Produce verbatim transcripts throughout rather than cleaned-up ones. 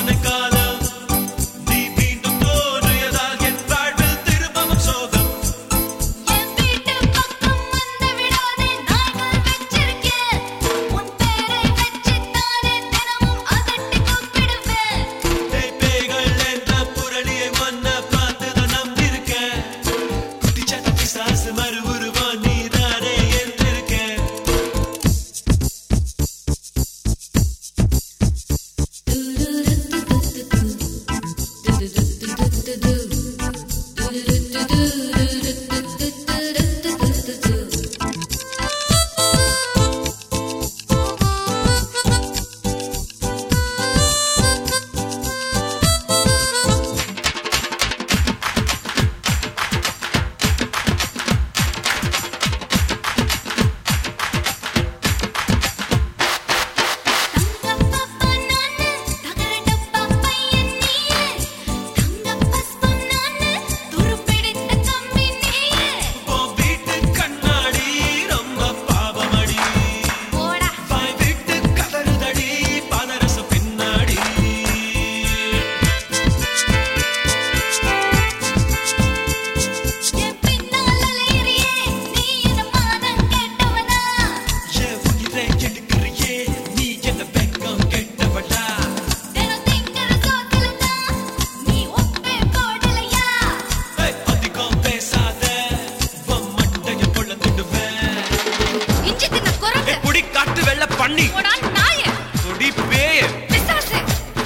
பண்ணி போடா நாயே கொடி பேய பிசாசே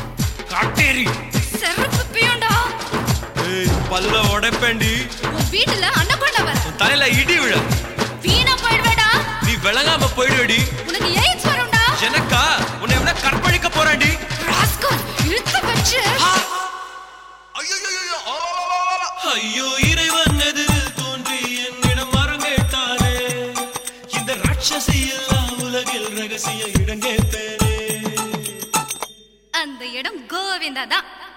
காட்டேரி செருப்பு பியோண்டா ஏய் பல்ல உடைப்பேண்டி உன் வீட்ல அன்னகொண்ட வர உன் தலையில இடி விழ வீணா போய்டுவேடா நீ விளங்காம போய்டுடி உனக்கு எய்ட்ஸ் வரும்டா எனக்கா உன்னை எவன கற்பழிக்க போறான்டி ராஸ்கல் இழுத்து வச்சு ஐயோ ஐயோ இறைவன் எதிரில் தோன்றி என்னிடம் வரம் கேட்டானே இந்த ராட்சசி எல்லாம் உலகில் ரகசிய இடம் கேட்பேனே அந்த இடம் கோவிந்தா தான்